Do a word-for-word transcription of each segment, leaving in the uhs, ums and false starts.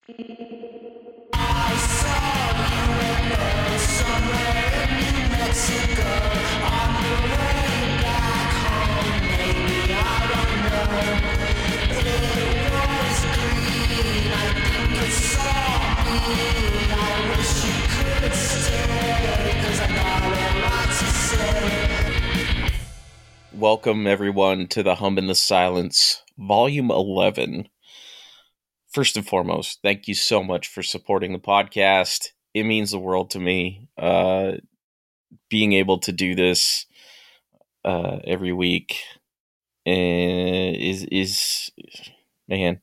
Welcome, everyone, to the Hum in the Silence, Volume eleven. First and foremost, thank you so much for supporting the podcast. It means the world to me. Uh, being able to do this uh, every week uh, is, is, man,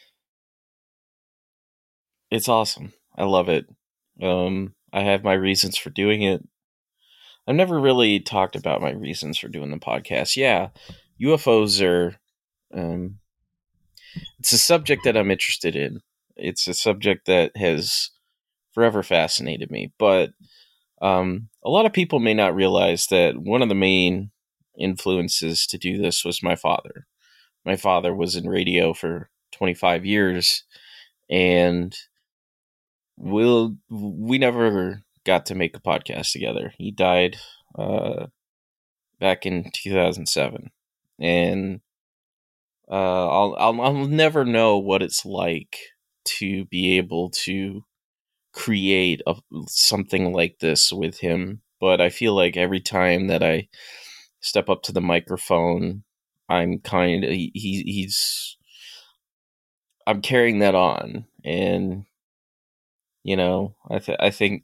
it's awesome. I love it. Um, I have my reasons for doing it. I've never really talked about my reasons for doing the podcast. Yeah, U F Os are... Um, it's a subject that I'm interested in. It's a subject that has forever fascinated me. But um, a lot of people may not realize that one of the main influences to do this was my father. My father was in radio for twenty-five years, and we'll, we never got to make a podcast together. He died uh, back in two thousand seven. And Uh, I'll, I'll I'll never know what it's like to be able to create a, something like this with him. But I feel like every time that I step up to the microphone, I'm kind of he, he's I'm carrying that on, and you know I th- I think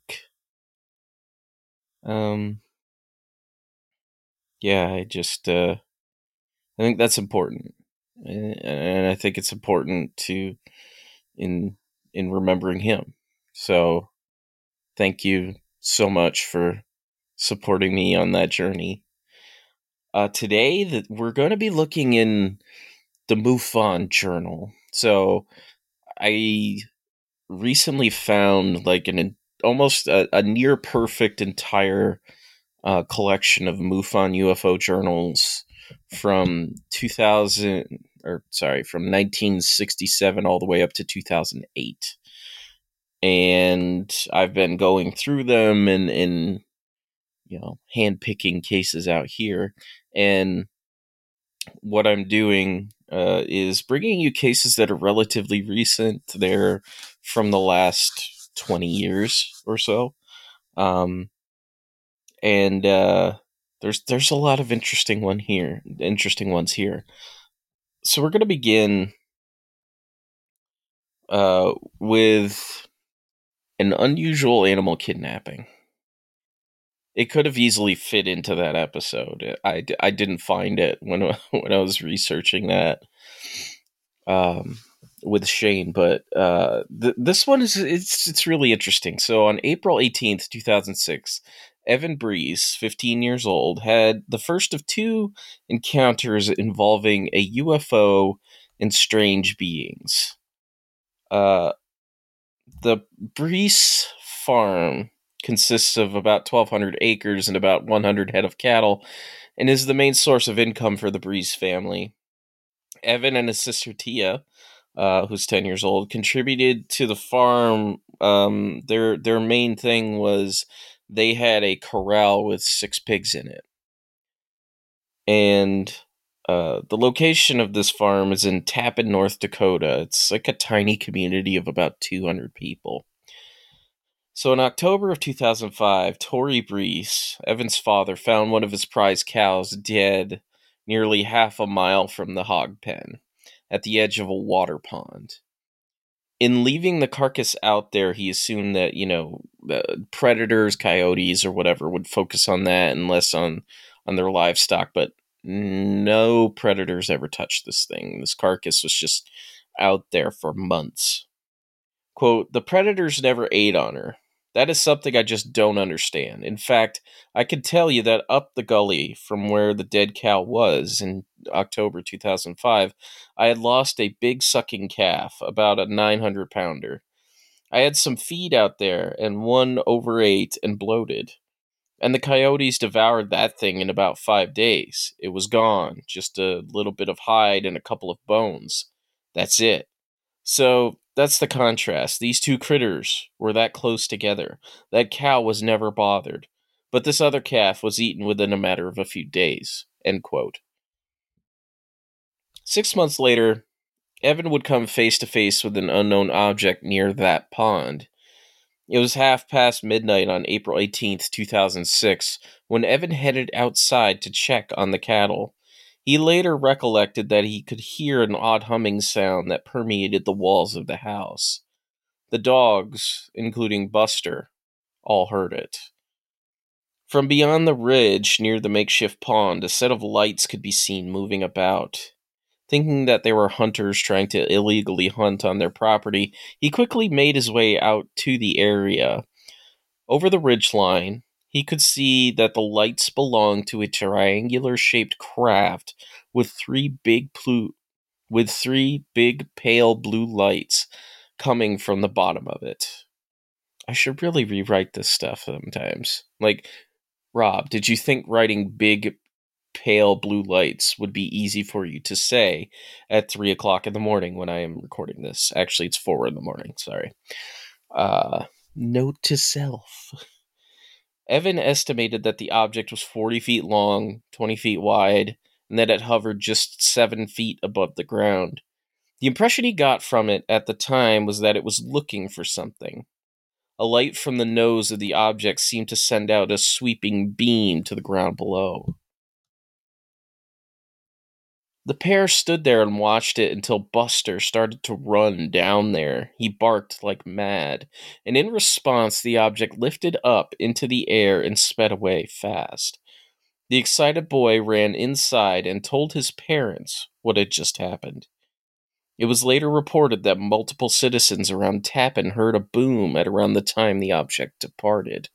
um yeah I just uh I think that's important, and, and I think it's important to in in remembering him. So thank you so much for supporting me on that journey. Uh, today that we're going to be looking in the MUFON journal. So I recently found like an almost a, a near perfect entire uh, collection of MUFON U F O journals from two thousand or sorry from nineteen sixty-seven all the way up to two thousand eight. And I've been going through them and, and you know, handpicking cases out here. And what I'm doing uh, is bringing you cases that are relatively recent. They're from the last twenty years or so. Um, and uh, there's there's a lot of interesting one here, interesting ones here. So we're going to begin uh, with an unusual animal kidnapping. It could have easily fit into that episode. I, I didn't find it when when I was researching that um, with Shane, but uh, th- this one is it's it's really interesting. So on April eighteenth, two thousand six, Evan Breeze, fifteen years old, had the first of two encounters involving a U F O and strange beings. Uh, the Breeze farm consists of about twelve hundred acres and about one hundred head of cattle, and is the main source of income for the Breeze family. Evan and his sister Tia, uh, who's ten years old, contributed to the farm. Um, their their main thing was they had a corral with six pigs in it, and uh, the location of this farm is in Tappan, North Dakota. It's like a tiny community of about two hundred people. So in October of two thousand five, Tory Breeze, Evan's father, found one of his prize cows dead nearly half a mile from the hog pen at the edge of a water pond. In leaving the carcass out there, he assumed that, you know, uh, predators, coyotes, or whatever would focus on that and less on, on their livestock, but no predators ever touched this thing. This carcass was just out there for months. Quote, the predators never ate on her. That is something I just don't understand. In fact, I can tell you that up the gully from where the dead cow was in October two thousand five, I had lost a big sucking calf, about a nine hundred pounder. I had some feed out there, and one overate and bloated. And the coyotes devoured that thing in about five days. It was gone, just a little bit of hide and a couple of bones. That's it. So That's the contrast. These two critters were that close together. That cow was never bothered. But this other calf was eaten within a matter of a few days. End quote. Six months later, Evan would come face to face with an unknown object near that pond. It was half past midnight on April eighteenth, two thousand six, when Evan headed outside to check on the cattle. He later recollected that he could hear an odd humming sound that permeated the walls of the house. The dogs, including Buster, all heard it. From beyond the ridge near the makeshift pond, a set of lights could be seen moving about. Thinking that they were hunters trying to illegally hunt on their property, he quickly made his way out to the area. Over the ridgeline, he could see that the lights belonged to a triangular-shaped craft with three big blue, with three big pale blue lights coming from the bottom of it. I should really rewrite this stuff sometimes. Like, Rob, did you think writing big pale blue lights would be easy for you to say at three o'clock in the morning when I am recording this? Actually, it's four in the morning, sorry. Uh, note to self. Evan estimated that the object was forty feet long, twenty feet wide, and that it hovered just seven feet above the ground. The impression he got from it at the time was that it was looking for something. A light from the nose of the object seemed to send out a sweeping beam to the ground below. The pair stood there and watched it until Buster started to run down there. He barked like mad, and in response, the object lifted up into the air and sped away fast. The excited boy ran inside and told his parents what had just happened. It was later reported that multiple citizens around Tappan heard a boom at around the time the object departed.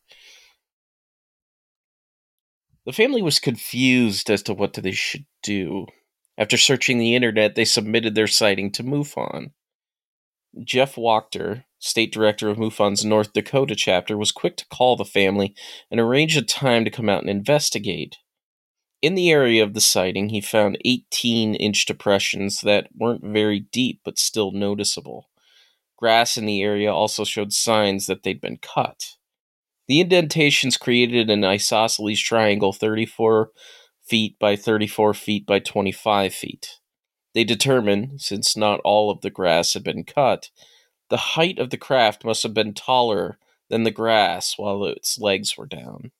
The family was confused as to what they should do. After searching the internet, they submitted their sighting to MUFON. Jeff Wachter, state director of MUFON's North Dakota chapter, was quick to call the family and arrange a time to come out and investigate. In the area of the sighting, he found eighteen-inch depressions that weren't very deep but still noticeable. Grass in the area also showed signs that they'd been cut. The indentations created an isosceles triangle thirty-four feet by thirty-four feet by twenty-five feet. They determined, since not all of the grass had been cut, the height of the craft must have been taller than the grass while its legs were down.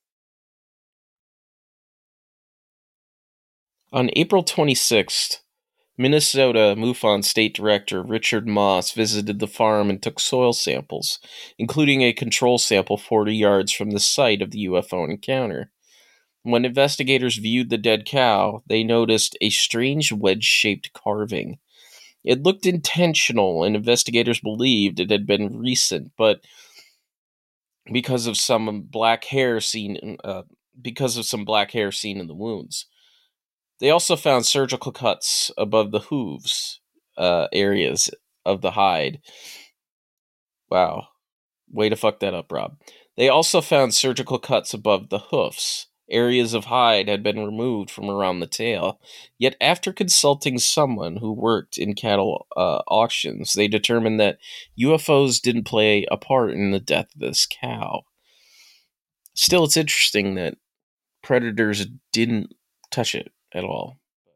On April twenty-sixth, Minnesota MUFON State Director Richard Moss visited the farm and took soil samples, including a control sample forty yards from the site of the U F O encounter. When investigators viewed the dead cow, they noticed a strange wedge-shaped carving. It looked intentional, and investigators believed it had been recent, but because of some black hair seen, uh, because of some black hair seen in the wounds. They also found surgical cuts above the hooves uh, areas of the hide. Wow, way to fuck that up, Rob. They also found surgical cuts above the hoofs. Areas of hide had been removed from around the tail, yet after consulting someone who worked in cattle uh, auctions, they determined that U F Os didn't play a part in the death of this cow. Still, it's interesting that predators didn't touch it at all.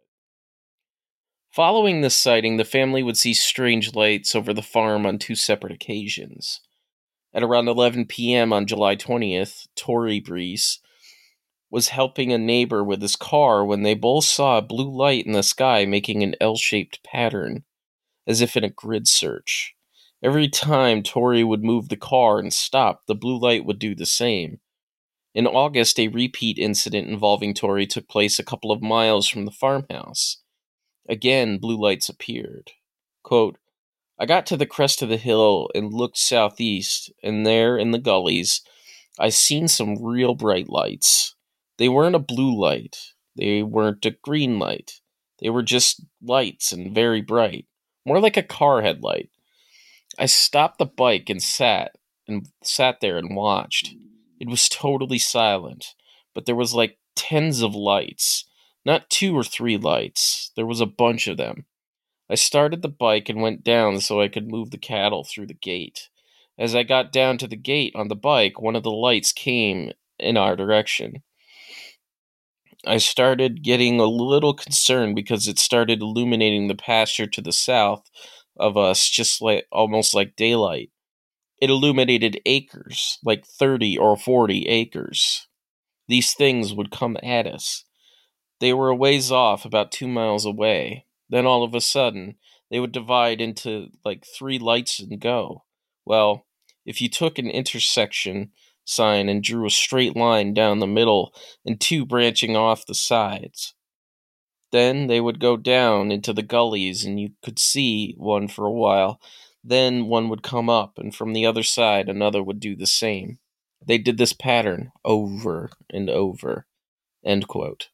Following this sighting, the family would see strange lights over the farm on two separate occasions. At around eleven p.m. on July twentieth, Tory Brees was helping a neighbor with his car when they both saw a blue light in the sky making an L-shaped pattern, as if in a grid search. Every time Tory would move the car and stop, the blue light would do the same. In August, a repeat incident involving Tory took place a couple of miles from the farmhouse. Again, blue lights appeared. Quote, I got to the crest of the hill and looked southeast, and there, in the gullies, I seen some real bright lights. They weren't a blue light. They weren't a green light. They were just lights and very bright. More like a car headlight. I stopped the bike and sat, and sat there and watched. It was totally silent, but there was like tens of lights. Not two or three lights. There was a bunch of them. I started the bike and went down so I could move the cattle through the gate. As I got down to the gate on the bike, one of the lights came in our direction. I started getting a little concerned because it started illuminating the pasture to the south of us, just like almost like daylight. It illuminated acres, like thirty or forty acres. These things would come at us. They were a ways off, about two miles away. Then all of a sudden, they would divide into like three lights and go. Well, if you took an intersection sign and drew a straight line down the middle and two branching off the sides, then they would go down into the gullies and you could see one for a while. Then one would come up, and from the other side, another would do the same. They did this pattern over and over. End quote.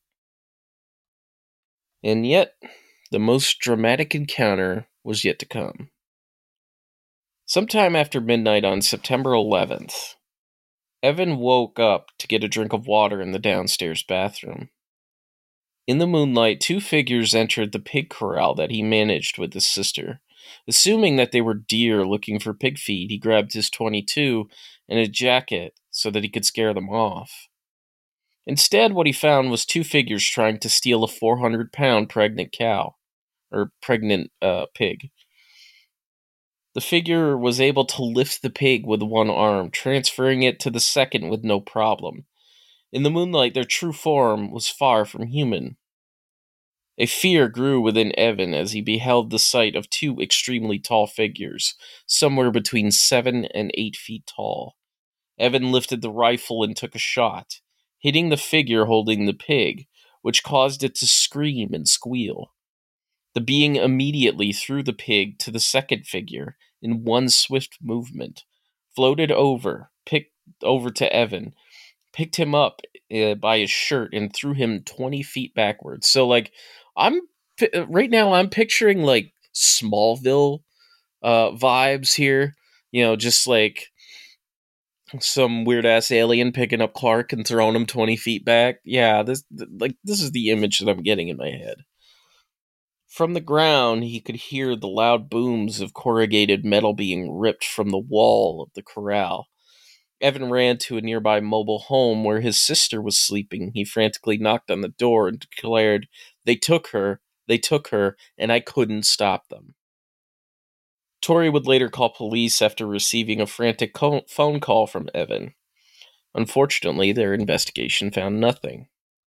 And yet, the most dramatic encounter was yet to come. Sometime after midnight on September eleventh, Evan woke up to get a drink of water in the downstairs bathroom. In the moonlight, two figures entered the pig corral that he managed with his sister. Assuming that they were deer looking for pig feed, he grabbed his twenty-two and a jacket so that he could scare them off. Instead, what he found was two figures trying to steal a four hundred pound pregnant cow, or pregnant uh, pig. The figure was able to lift the pig with one arm, transferring it to the second with no problem. In the moonlight, their true form was far from human. A fear grew within Evan as he beheld the sight of two extremely tall figures, somewhere between seven and eight feet tall. Evan lifted the rifle and took a shot, hitting the figure holding the pig, which caused it to scream and squeal. The being immediately threw the pig to the second figure in one swift movement, floated over, picked over to Evan, picked him up uh, by his shirt, and threw him twenty feet backwards. So, like, I'm right now, I'm picturing like Smallville uh, vibes here. You know, just like some weird ass alien picking up Clark and throwing him twenty feet back. Yeah, this like this is the image that I'm getting in my head. From the ground, he could hear the loud booms of corrugated metal being ripped from the wall of the corral. Evan ran to a nearby mobile home where his sister was sleeping. He frantically knocked on the door and declared, "They took her, they took her, and I couldn't stop them." Tori would later call police after receiving a frantic co- phone call from Evan. Unfortunately, their investigation found nothing.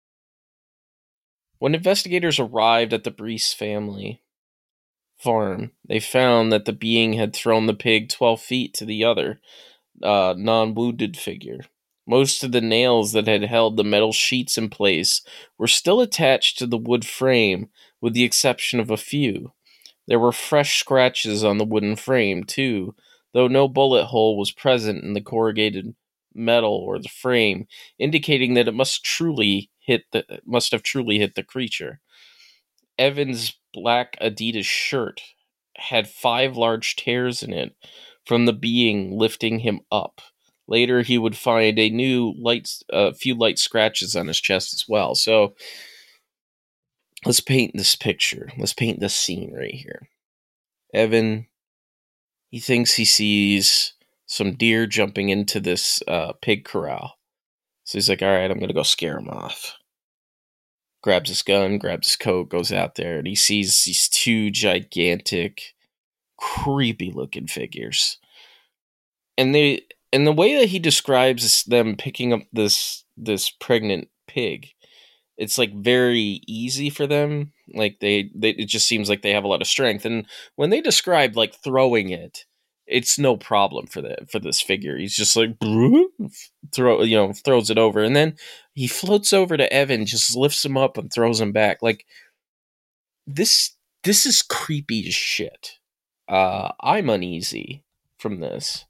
When investigators arrived at the Brees family farm, they found that the being had thrown the pig twelve feet to the other, uh, non-wounded figure. Most of the nails that had held the metal sheets in place were still attached to the wood frame, with the exception of a few. There were fresh scratches on the wooden frame, too, though no bullet hole was present in the corrugated metal or the frame, indicating that it must truly hit the must have truly hit the creature. Evan's black Adidas shirt had five large tears in it from the being lifting him up. Later, he would find a new light, a uh, few light scratches on his chest as well. So, let's paint this picture. Let's paint this scene right here. Evan, he thinks he sees some deer jumping into this uh, pig corral. So he's like, all right, I'm going to go scare him off. Grabs his gun, grabs his coat, goes out there, and he sees these two gigantic, creepy looking figures. And they and the way that he describes them picking up this this pregnant pig, it's like very easy for them. Like they, they it just seems like they have a lot of strength. And when they describe like throwing it, it's no problem for the for this figure. He's just like throw you know throws it over, and then he floats over to Evan, just lifts him up and throws him back. Like this this is creepy as shit. Uh, I'm uneasy from this.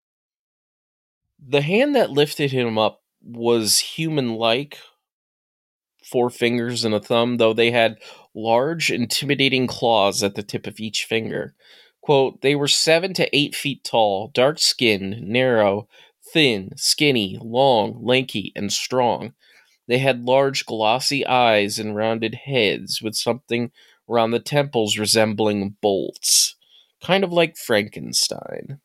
The hand that lifted him up was human-like, four fingers and a thumb, though they had large, intimidating claws at the tip of each finger. Quote, they were seven to eight feet tall, dark-skinned, narrow, thin, skinny, long, lanky, and strong. They had large, glossy eyes and rounded heads with something around the temples resembling bolts, kind of like Frankenstein.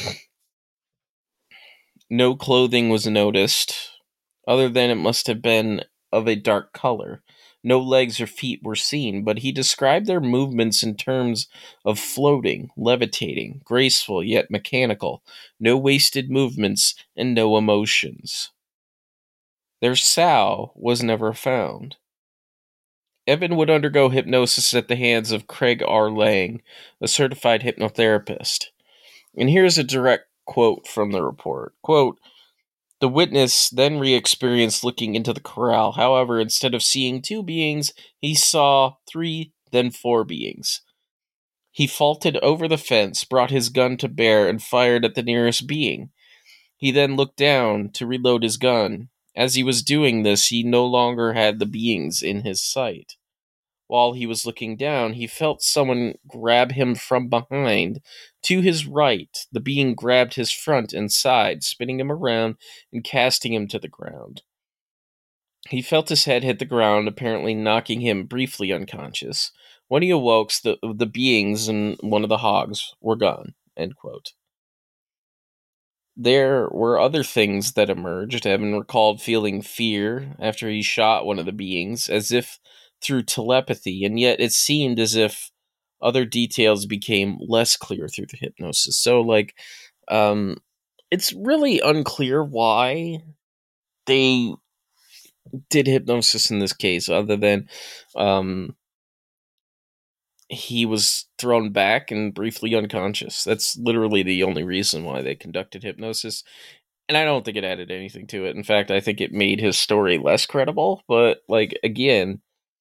No clothing was noticed, other than it must have been of a dark color. No legs or feet were seen, but he described their movements in terms of floating, levitating, graceful yet mechanical, no wasted movements, and no emotions. Their sow was never found. Evan would undergo hypnosis at the hands of Craig R. Lang, a certified hypnotherapist. And here's a direct quote from the report. Quote, "The witness then re-experienced looking into the corral. However, instead of seeing two beings, he saw three, then four beings. He vaulted over the fence, brought his gun to bear, and fired at the nearest being. He then looked down to reload his gun. As he was doing this, he no longer had the beings in his sight. While he was looking down, he felt someone grab him from behind. To his right, the being grabbed his front and side, spinning him around and casting him to the ground. He felt his head hit the ground, apparently knocking him briefly unconscious. When he awoke, the, the beings and one of the hogs were gone." End quote. There were other things that emerged. Evan recalled feeling fear after he shot one of the beings, as if through telepathy, and yet it seemed as if other details became less clear through the hypnosis. So, like, um, it's really unclear why they did hypnosis in this case, other than um, he was thrown back and briefly unconscious. That's literally the only reason why they conducted hypnosis. And I don't think it added anything to it. In fact, I think it made his story less credible. But, like, again,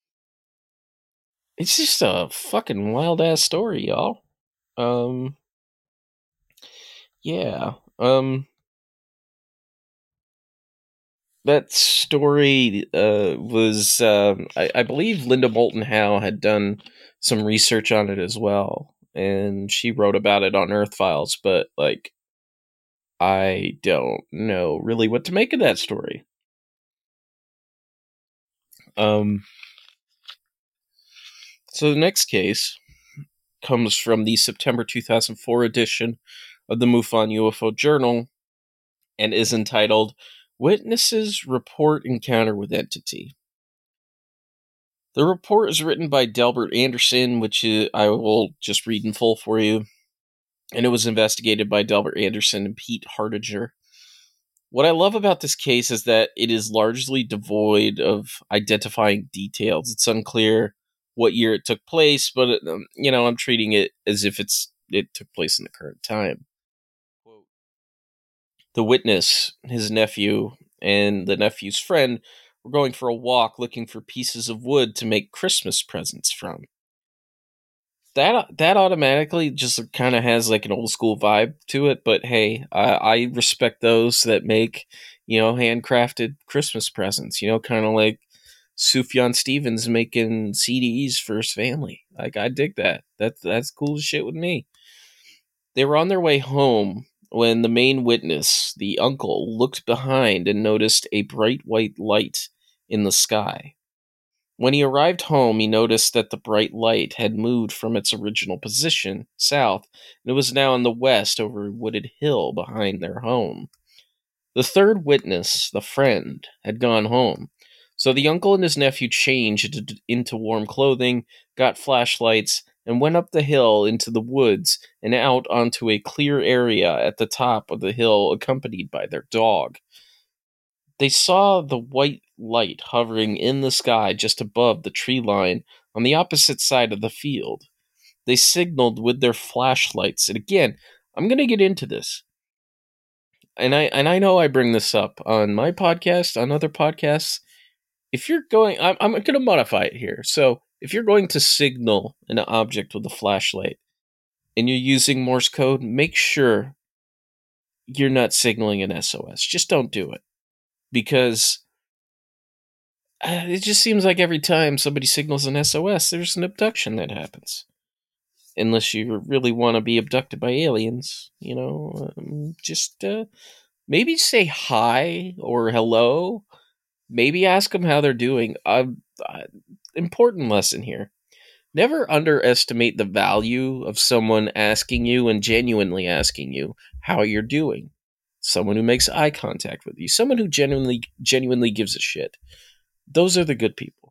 it's just a fucking wild-ass story, y'all. Um, yeah. Um, that story uh, was, um, I, I believe Linda Moulton Howe had done some research on it as well. And she wrote about it on Earth Files. But, like, I don't know really what to make of that story. Um, so the next case comes from the September two thousand four edition of the MUFON U F O Journal and is entitled "Witnesses Report Encounter with Entity." The report is written by Delbert Anderson, which is, I will just read in full for you, and it was investigated by Delbert Anderson and Pete Hardinger. What I love about this case is that it is largely devoid of identifying details. It's unclear what year it took place, but, um, you know, I'm treating it as if it's it took place in the current time. Quote, "The witness, his nephew, and the nephew's friend were going for a walk looking for pieces of wood to make Christmas presents from." That that automatically just kind of has like an old school vibe to it, but hey, I, I respect those that make, you know, handcrafted Christmas presents. You know, kind of like Sufjan Stevens making C Ds for his family. Like, I dig that. That that's cool as shit with me. They were on their way home when the main witness, the uncle, looked behind and noticed a bright white light in the sky. When he arrived home, he noticed that the bright light had moved from its original position, south, and it was now in the west over a wooded hill behind their home. The third witness, the friend, had gone home, so the uncle and his nephew changed into warm clothing, got flashlights, and went up the hill into the woods and out onto a clear area at the top of the hill, accompanied by their dog. They saw the white light hovering in the sky just above the tree line on the opposite side of the field. They signaled with their flashlights. And again, I'm going to get into this. And I and I know I bring this up on my podcast, on other podcasts. If you're going, I'm, I'm going to modify it here. So if you're going to signal an object with a flashlight and you're using Morse code, make sure you're not signaling an S O S. Just don't do it. Because Uh, it just seems like every time somebody signals an S O S, there's an abduction that happens. Unless you really want to be abducted by aliens, you know, um, just uh, maybe say hi or hello. Maybe ask them how they're doing. Uh, uh, important lesson here. Never underestimate the value of someone asking you and genuinely asking you how you're doing. Someone who makes eye contact with you, someone who genuinely genuinely gives a shit. Those are the good people.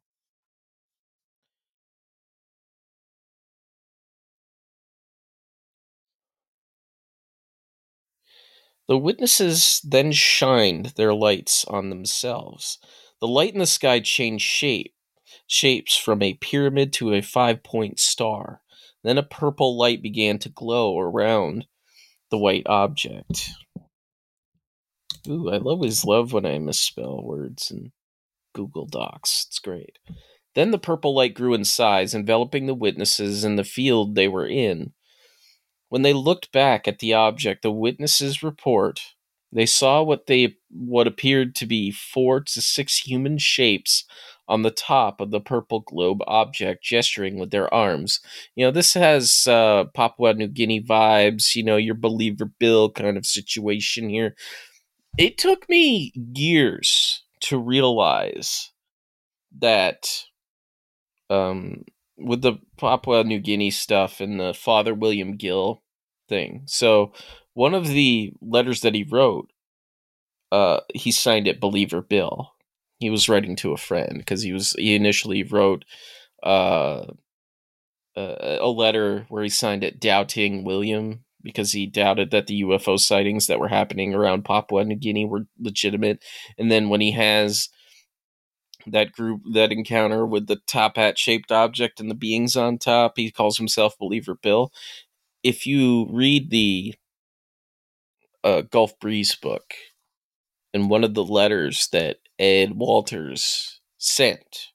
The witnesses then shined their lights on themselves. The light in the sky changed shape, shapes from a pyramid to a five-point star. Then a purple light began to glow around the white object. Ooh, I always love when I misspell words in Google Docs. It's great. Then the purple light grew in size, enveloping the witnesses and the field they were in. When they looked back at the object, the witnesses report, they saw what they what appeared to be four to six human shapes on the top of the purple globe object, gesturing with their arms. You know, this has uh, Papua New Guinea vibes. You know, your Believer Bill kind of situation here. It took me years to realize that um, with the Papua New Guinea stuff and the Father William Gill thing. So one of the letters that he wrote, uh, he signed it Believer Bill. He was writing to a friend because he was he initially wrote uh, a, a letter where he signed it Doubting William because he doubted that the U F O sightings that were happening around Papua New Guinea were legitimate. And then when he has that group, that encounter with the top hat shaped object and the beings on top, he calls himself Believer Bill. If you read the uh, Gulf Breeze book, and one of the letters that Ed Walters sent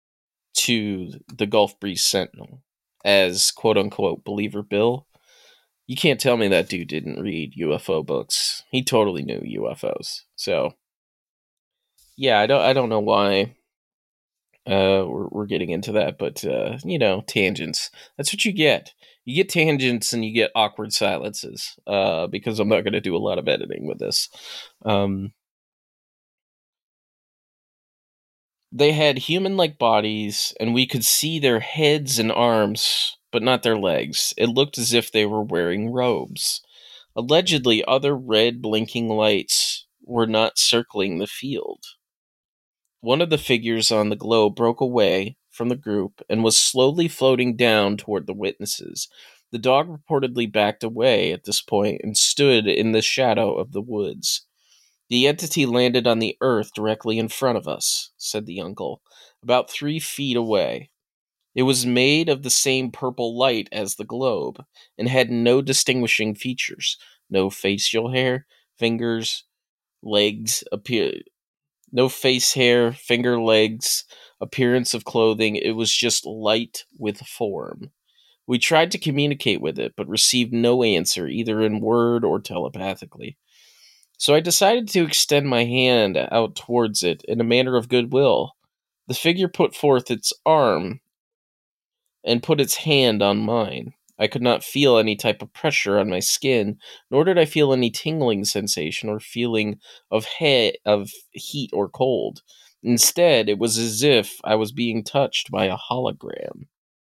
to the Gulf Breeze Sentinel as quote unquote Believer Bill, you can't tell me that dude didn't read U F O books. He totally knew U F Os. So yeah, I don't I don't know why uh we're, we're getting into that, but uh you know, tangents. That's what you get. You get tangents and you get awkward silences. Uh because I'm not going to do a lot of editing with this. Um They had human-like bodies, and we could see their heads and arms, but not their legs. It looked as if they were wearing robes. Allegedly, other red blinking lights were not circling the field. One of the figures on the globe broke away from the group and was slowly floating down toward the witnesses. The dog reportedly backed away at this point and stood in the shadow of the woods. The entity landed on the earth directly in front of us, said the uncle, about three feet away. It was made of the same purple light as the globe, and had no distinguishing features. No facial hair, fingers, legs, appear no face hair, finger, legs, appearance of clothing. It was just light with form. We tried to communicate with it, but received no answer, either in word or telepathically. So I decided to extend my hand out towards it in a manner of goodwill. The figure put forth its arm and put its hand on mine. I could not feel any type of pressure on my skin, nor did I feel any tingling sensation or feeling of he- of heat or cold. Instead, it was as if I was being touched by a hologram.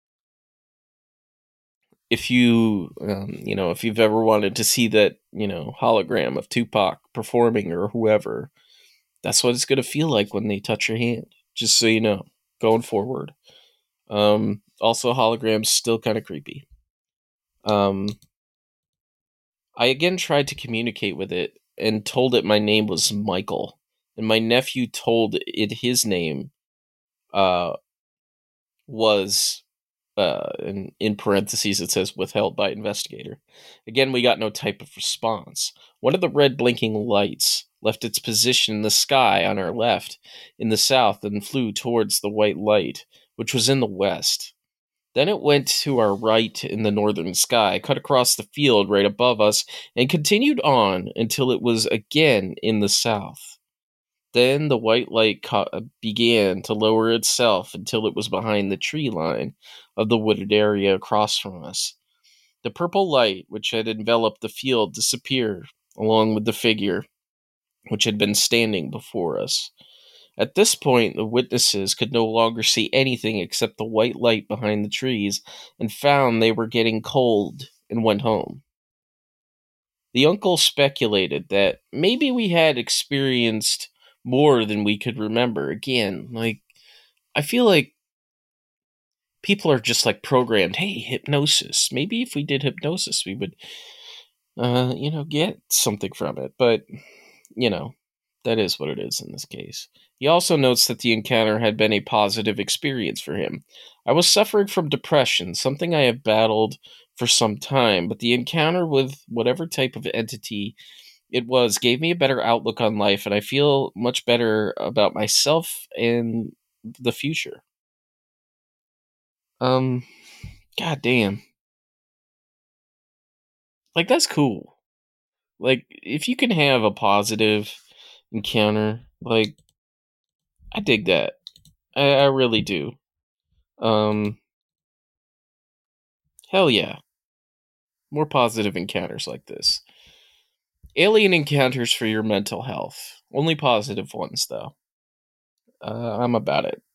If you, um, you know, if you've ever wanted to see that, you know, hologram of Tupac performing or whoever, that's what it's going to feel like when they touch your hand. Just so you know, going forward. Um, also, holograms still kind of creepy. Um, I again tried to communicate with it and told it my name was Michael, and my nephew told it his name uh, was, uh, in, in parentheses it says withheld by investigator. Again, we got no type of response. One of the red blinking lights left its position in the sky on our left in the south and flew towards the white light, which was in the west. Then it went to our right in the northern sky, cut across the field right above us, and continued on until it was again in the south. Then the white light ca- began to lower itself until it was behind the tree line of the wooded area across from us. The purple light, which had enveloped the field, disappeared, along with the figure which had been standing before us. At this point, the witnesses could no longer see anything except the white light behind the trees and found they were getting cold and went home. The uncle speculated that maybe we had experienced more than we could remember. Again, like, I feel like people are just like programmed, hey, hypnosis. Maybe if we did hypnosis, we would, uh, you know, get something from it. But, you know, that is what it is in this case. He also notes that the encounter had been a positive experience for him. I was suffering from depression, something I have battled for some time, but the encounter with whatever type of entity it was gave me a better outlook on life, and I feel much better about myself and the future. Um, God damn. Like, that's cool. Like, if you can have a positive encounter, like, I dig that. I, I really do. Um, hell yeah. More positive encounters like this. Alien encounters for your mental health. Only positive ones, though. Uh, I'm about it.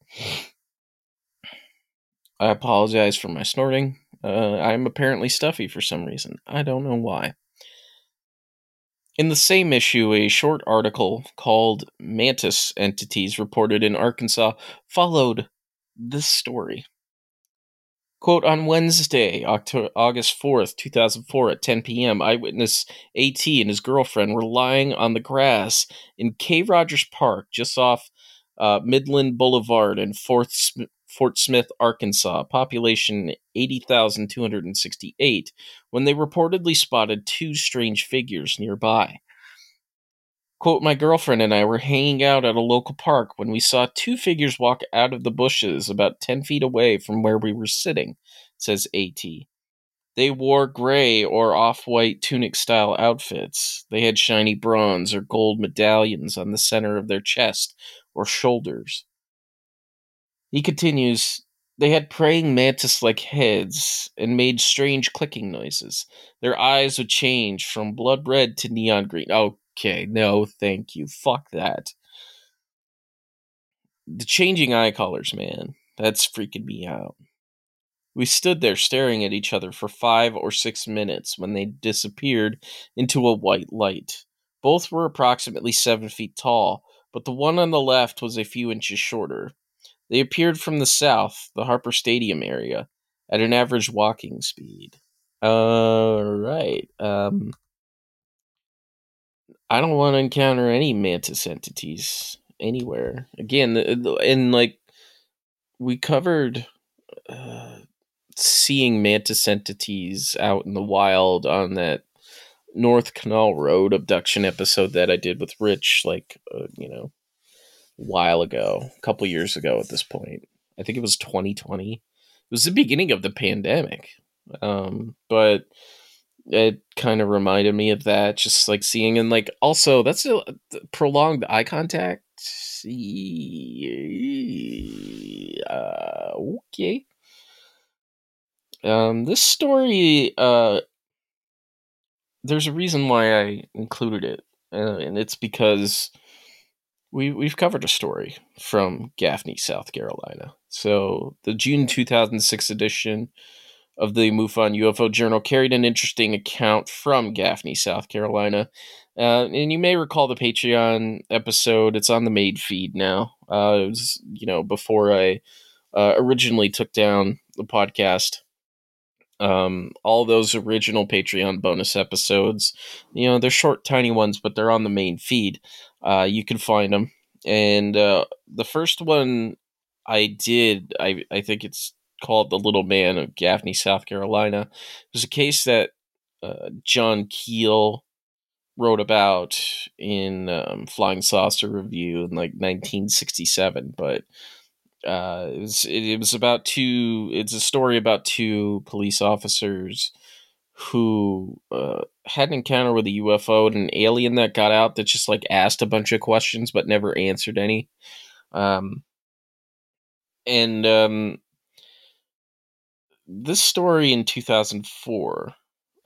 I apologize for my snorting. Uh, I'm apparently stuffy for some reason. I don't know why. In the same issue, a short article called Mantis Entities Reported in Arkansas followed this story. Quote, on Wednesday, October, August fourth, two thousand four at ten p.m., eyewitness A T and his girlfriend were lying on the grass in K. Rogers Park, just off uh, Midland Boulevard in Fort, Sm- Fort Smith, Arkansas, population eighty thousand two hundred sixty-eight, when they reportedly spotted two strange figures nearby. Quote, my girlfriend and I were hanging out at a local park when we saw two figures walk out of the bushes about ten feet away from where we were sitting, says A T. They wore gray or off-white tunic-style outfits. They had shiny bronze or gold medallions on the center of their chest or shoulders. He continues, they had praying mantis-like heads and made strange clicking noises. Their eyes would change from blood red to neon green. Okay, no, thank you. Fuck that. The changing eye colors, man. That's freaking me out. We stood there staring at each other for five or six minutes when they disappeared into a white light. Both were approximately seven feet tall, but the one on the left was a few inches shorter. They appeared from the south, the Harper Stadium area, at an average walking speed. Alright, um... I don't want to encounter any mantis entities anywhere. Again, and like, we covered uh, seeing mantis entities out in the wild on that North Canal Road abduction episode that I did with Rich, like, uh, you know, a while ago, a couple years ago at this point. I think it was twenty twenty. It was the beginning of the pandemic. Um, but it kind of reminded me of that, just like seeing, and like also that's a prolonged eye contact. Uh, okay. Um, this story, uh, there's a reason why I included it, uh, and it's because we we've covered a story from Gaffney, South Carolina. So the June two thousand six edition of the MUFON U F O Journal carried an interesting account from Gaffney, South Carolina. Uh, and you may recall the Patreon episode. It's on the main feed now. Uh, it was, you know, before I uh, originally took down the podcast. Um, all those original Patreon bonus episodes, you know, they're short, tiny ones, but they're on the main feed. Uh, you can find them. And uh, the first one I did, I, I think it's called The Little Man of Gaffney, South Carolina. It was a case that uh, John Keel wrote about in um, Flying Saucer Review in like nineteen sixty-seven, but uh, it was it, it was about two. It's a story about two police officers who uh, had an encounter with a U F O and an alien that got out that just like asked a bunch of questions but never answered any. Um, and um, this story in two thousand four,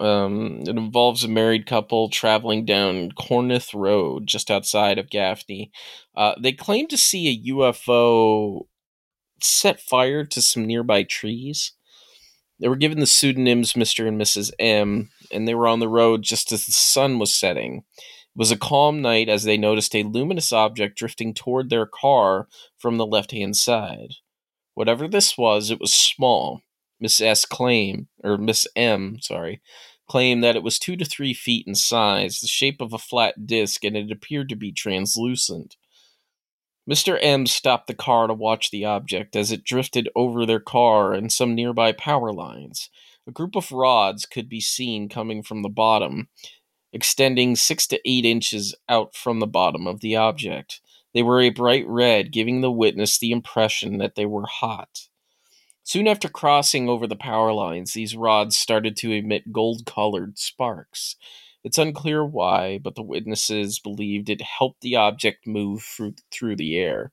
Um, it involves a married couple traveling down Cornith Road just outside of Gaffney. Uh, they claim to see a U F O set fire to some nearby trees. They were given the pseudonyms Mister and Missus M, and they were on the road just as the sun was setting. It was a calm night as they noticed a luminous object drifting toward their car from the left-hand side. Whatever this was, it was small. Miss S claimed, or Miss M, sorry, claimed that it was two to three feet in size, the shape of a flat disc, and it appeared to be translucent. Mister M stopped the car to watch the object as it drifted over their car and some nearby power lines. A group of rods could be seen coming from the bottom, extending six to eight inches out from the bottom of the object. They were a bright red, giving the witness the impression that they were hot. Soon after crossing over the power lines, these rods started to emit gold-colored sparks. It's unclear why, but the witnesses believed it helped the object move through, through the air.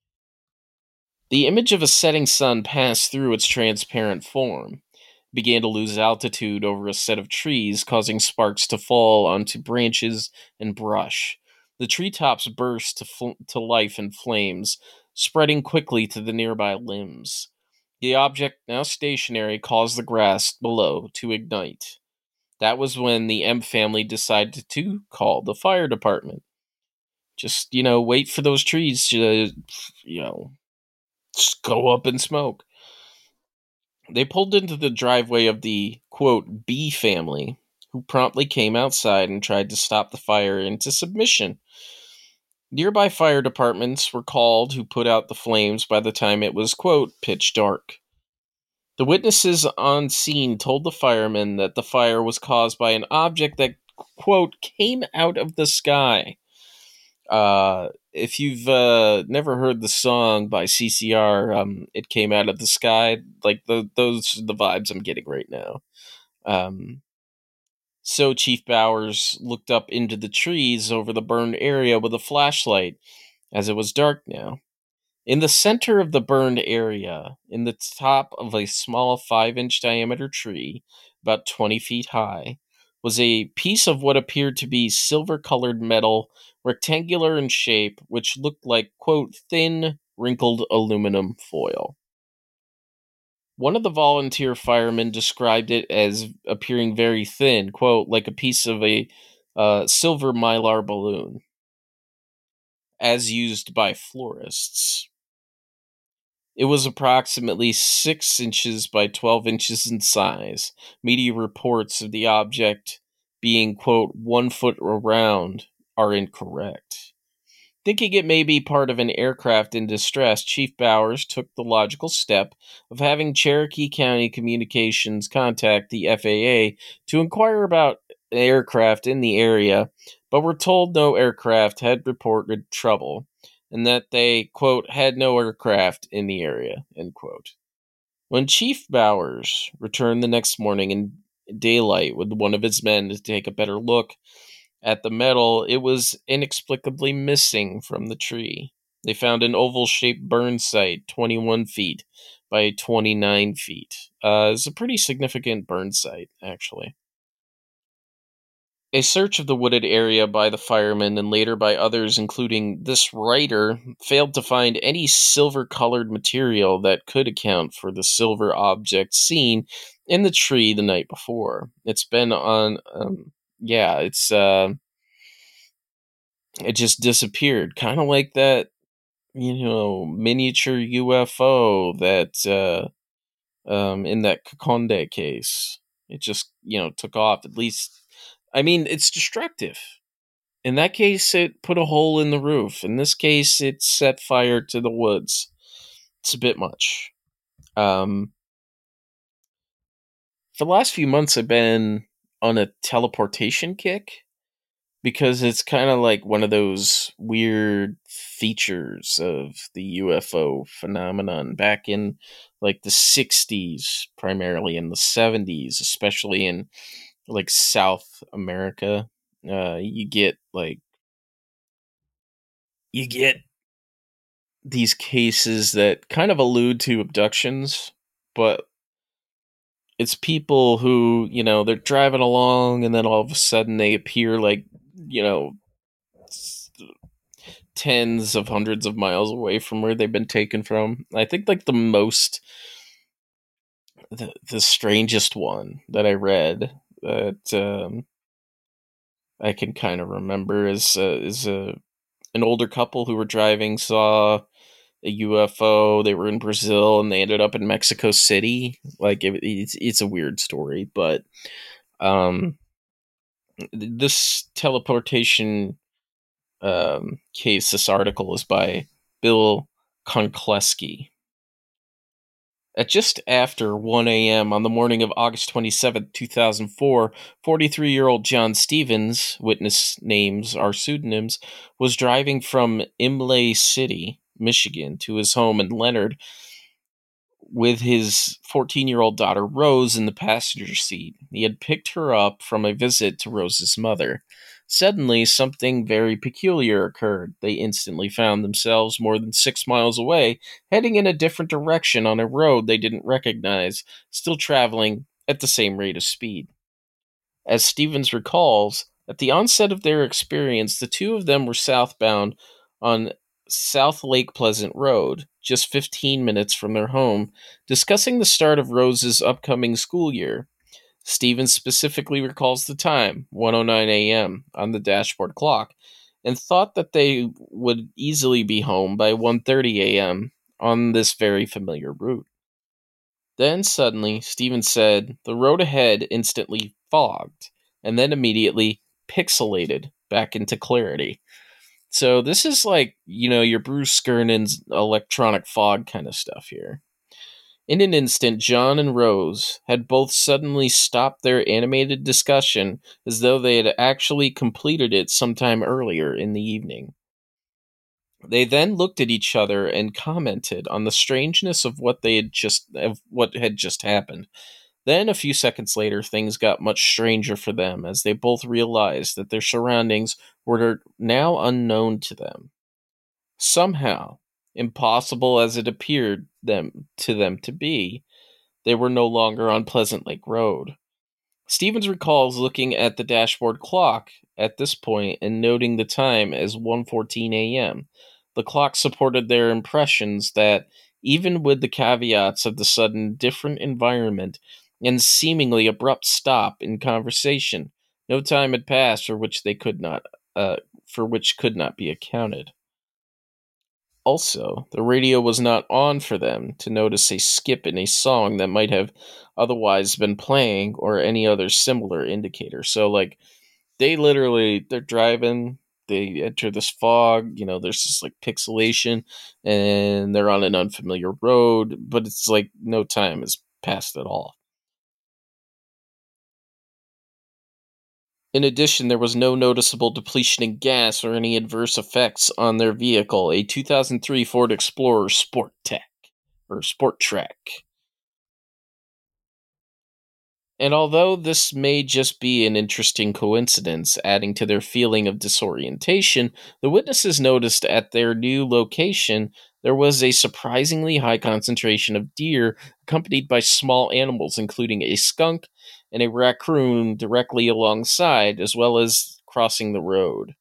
The image of a setting sun passed through its transparent form, began to lose altitude over a set of trees, causing sparks to fall onto branches and brush. The treetops burst to, fl- to life in flames, spreading quickly to the nearby limbs. The object, now stationary, caused the grass below to ignite. That was when the M family decided to call the fire department. Just, you know, wait for those trees to, you know, just go up in smoke. They pulled into the driveway of the, quote, B family, who promptly came outside and tried to stop the fire into submission. Nearby fire departments were called, who put out the flames by the time it was, quote, pitch dark. The witnesses on scene told the firemen that the fire was caused by an object that, quote, came out of the sky. Uh, if you've uh, never heard the song by C C R, um, It Came Out of the Sky, like the, those are the vibes I'm getting right now. Um, so Chief Bowers looked up into the trees over the burned area with a flashlight, as it was dark now. In the center of the burned area, in the top of a small five-inch diameter tree, about twenty feet high, was a piece of what appeared to be silver-colored metal, rectangular in shape, which looked like, quote, thin, wrinkled aluminum foil. One of the volunteer firemen described it as appearing very thin, quote, like a piece of a uh, silver mylar balloon, as used by florists. It was approximately six inches by twelve inches in size. Media reports of the object being, quote, one foot around are incorrect. Thinking it may be part of an aircraft in distress, Chief Bowers took the logical step of having Cherokee County Communications contact the F A A to inquire about an aircraft in the area, but were told no aircraft had reported trouble, and that they, quote, had no aircraft in the area, end quote. When Chief Bowers returned the next morning in daylight with one of his men to take a better look at the metal, it was inexplicably missing from the tree. They found an oval-shaped burn site, twenty-one feet by twenty-nine feet. Uh, it's a pretty significant burn site, actually. A search of the wooded area by the firemen and later by others, including this writer, failed to find any silver-colored material that could account for the silver object seen in the tree the night before. It's been on, um, yeah, it's, uh, it just disappeared. Kind of like that, you know, miniature U F O that, uh, um, in that Kakonde case. It just, you know, took off. At least, I mean, it's destructive. In that case, it put a hole in the roof. In this case, it set fire to the woods. It's a bit much. Um, for the last few months, I've been on a teleportation kick because it's kind of like one of those weird features of the U F O phenomenon back in like the sixties, primarily in the seventies, especially in like South America. Uh, you get like you get these cases that kind of allude to abductions, but it's people who, you know, they're driving along and then all of a sudden they appear like, you know, tens of hundreds of miles away from where they've been taken from. I think like the most, the, the strangest one that I read that um, I can kind of remember is uh, is a an older couple who were driving saw a U F O. They were in Brazil and they ended up in Mexico City. Like it, it's it's a weird story, but um, this teleportation um, case, this article is by Bill Konkleski. At just after one a.m. on the morning of August twenty-seventh, two thousand four, forty-three-year-old John Stevens, witness names are pseudonyms, was driving from Imlay City, Michigan, to his home in Leonard with his fourteen-year-old daughter Rose in the passenger seat. He had picked her up from a visit to Rose's mother. Suddenly, something very peculiar occurred. They instantly found themselves more than six miles away, heading in a different direction on a road they didn't recognize, still traveling at the same rate of speed. As Stevens recalls, at the onset of their experience, the two of them were southbound on South Lake Pleasant Road, just fifteen minutes from their home, discussing the start of Rose's upcoming school year. Stevens specifically recalls the time, one oh nine a.m., on the dashboard clock, and thought that they would easily be home by one thirty a.m. on this very familiar route. Then suddenly, Stevens said, the road ahead instantly fogged, and then immediately pixelated back into clarity. So this is like, you know, your Bruce Skernon's electronic fog kind of stuff here. In an instant, John and Rose had both suddenly stopped their animated discussion as though they had actually completed it sometime earlier in the evening. They then looked at each other and commented on the strangeness of what they had just of what had just happened. Then, a few seconds later, things got much stranger for them as they both realized that their surroundings were now unknown to them. Somehow, impossible as it appeared them to them to be, they were no longer on Pleasant Lake Road. Stevens recalls looking at the dashboard clock at this point and noting the time as one fourteen a.m. The clock supported their impressions that, even with the caveats of the sudden different environment and seemingly abrupt stop in conversation, no time had passed for which they could not, uh, for which could not be accounted. Also, the radio was not on for them to notice a skip in a song that might have otherwise been playing or any other similar indicator. So, like, they literally, they're driving, they enter this fog, you know, there's this, like, pixelation, and they're on an unfamiliar road, but it's like no time has passed at all. In addition, there was no noticeable depletion in gas or any adverse effects on their vehicle, a two thousand three Ford Explorer Sport Tech, or Sport Trek. And although this may just be an interesting coincidence, adding to their feeling of disorientation, the witnesses noticed at their new location there was a surprisingly high concentration of deer, accompanied by small animals, including a skunk and a raccoon directly alongside, as well as crossing the road.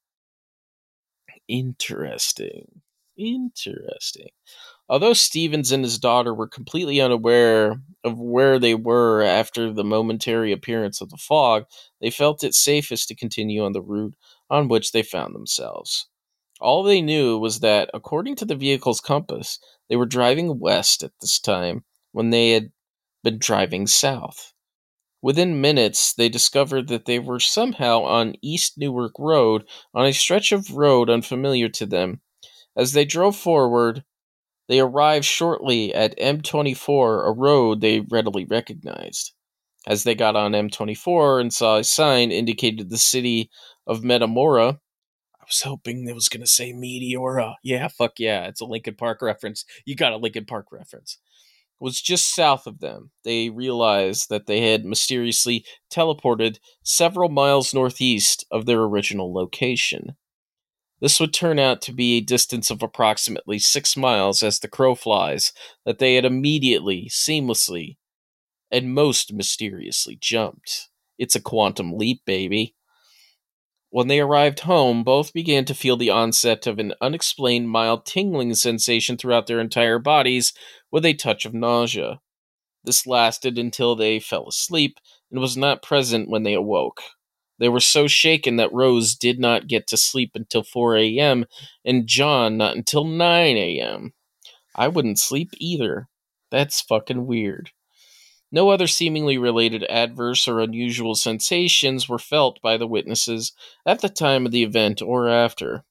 Interesting. Interesting. Although Stevens and his daughter were completely unaware of where they were after the momentary appearance of the fog, they felt it safest to continue on the route on which they found themselves. All they knew was that, according to the vehicle's compass, they were driving west at this time when they had been driving south. Within minutes, they discovered that they were somehow on East Newark Road, on a stretch of road unfamiliar to them. As they drove forward, they arrived shortly at M twenty-four, a road they readily recognized. As they got on M twenty-four and saw a sign indicated the city of Metamora, I was hoping it was going to say Meteora. Yeah, fuck yeah, it's a Linkin Park reference. You got a Linkin Park reference. It was just south of them. They realized that they had mysteriously teleported several miles northeast of their original location. This would turn out to be a distance of approximately six miles as the crow flies, that they had immediately, seamlessly, and most mysteriously jumped. It's a quantum leap, baby. When they arrived home, both began to feel the onset of an unexplained mild tingling sensation throughout their entire bodies with a touch of nausea. This lasted until they fell asleep and was not present when they awoke. They were so shaken that Rose did not get to sleep until four a.m. and John not until nine a.m. I wouldn't sleep either. That's fucking weird. No other seemingly related adverse or unusual sensations were felt by the witnesses at the time of the event or after.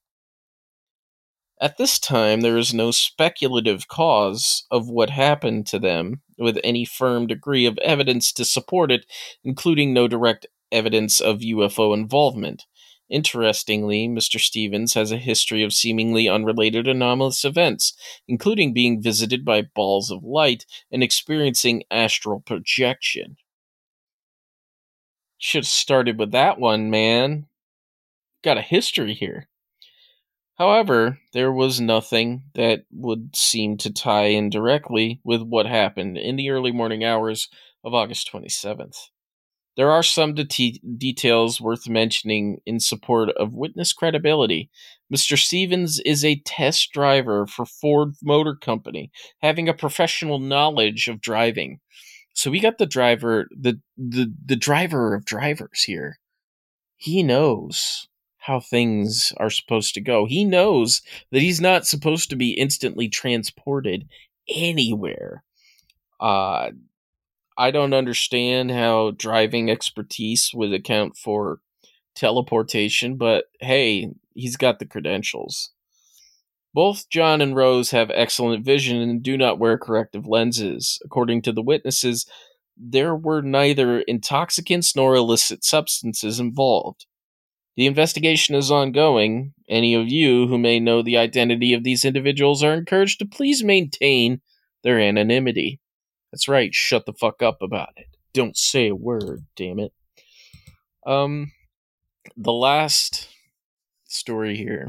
At this time, there is no speculative cause of what happened to them with any firm degree of evidence to support it, including no direct evidence of U F O involvement. Interestingly, Mister Stevens has a history of seemingly unrelated anomalous events, including being visited by balls of light and experiencing astral projection. Should have started with that one, man. Got a history here. However, there was nothing that would seem to tie in directly with what happened in the early morning hours of August twenty-seventh. There are some de- details worth mentioning in support of witness credibility. Mister Stevens is a test driver for Ford Motor Company, having a professional knowledge of driving. So we got the driver, the, the, the driver of drivers here. He knows how things are supposed to go. He knows that he's not supposed to be instantly transported anywhere. Uh, I don't understand how driving expertise would account for teleportation, but hey, he's got the credentials. Both John and Rose have excellent vision and do not wear corrective lenses. According to the witnesses, there were neither intoxicants nor illicit substances involved. The investigation is ongoing. Any of you who may know the identity of these individuals are encouraged to please maintain their anonymity. That's right, shut the fuck up about it. Don't say a word, damn it. Um, the last story here.